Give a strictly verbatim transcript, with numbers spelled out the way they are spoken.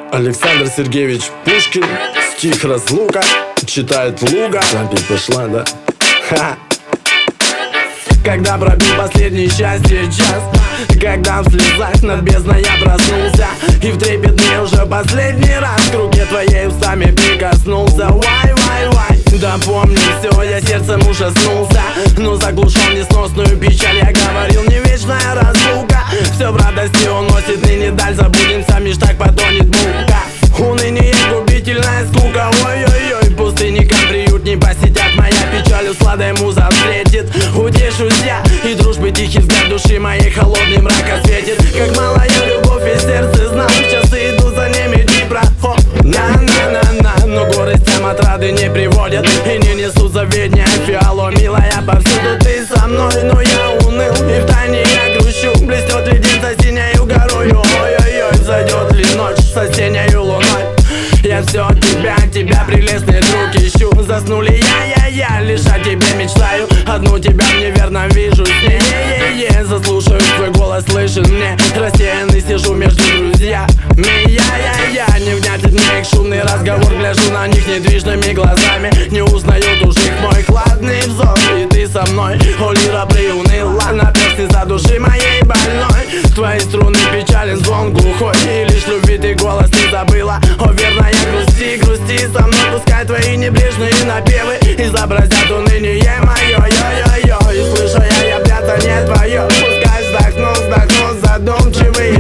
Александр Сергеевич Пушкин. Стих «Разлука» читает Луга. Запись пошла, да? Ха! Когда пробил последний счастье час, когда в слезах над бездной я проснулся, и в трепетный уже последний раз к руке твоей устами прикоснулся. Вай, вай, вай, да помню все, я сердцем ужаснулся, но заглушил несносную печаль. Я говорил, не вечная разлука, все в радости уносит ныне даль. Забудемся, меж так потонет мука. Уныние, губительная скука. Ой-ой-ой, пустынникам приютней посетят. Моя печалью сладая муза встретит. Утешусь я, и дружбы тихий взгляд души моей холодный мрак осветит. Как малая любовь и сердце знал, часы идут за ними Днепра. На-на-на-на, но горестям отрады не приводят и не несут заведения. Фиало, милая, повсюду ты со мной, но я уныл, и втайне я грущу. Блестет ли день за синею горою? Ой-ой-ой, зайдет ли ночь со синею луной? Я все от тебя, тебя, прелестный друг, ищу. Заснули я, я, я, лишь о тебе мечтаю. Одну тебя в неверном вижу с ней. Е-е-е, заслушаю твой голос, слышен мне. Рассеянный сижу между друзьями. Я-я-я, невнятен мне их шумный разговор. Гляжу на них недвижными глазами. Не узнают уж их мой хладный взор. И ты со мной, о лира приуныла, на перстни за души моей больной. Твои струны печален звон глухой, и лишь любви ты голос не забыла. О верная грусти, грусти со мной, пускай твои небрежные напевы изобразят уныние мое. Йо-йо-йо, и слыша я, я прятание твое. Пускай вздохну, вздохну задумчивые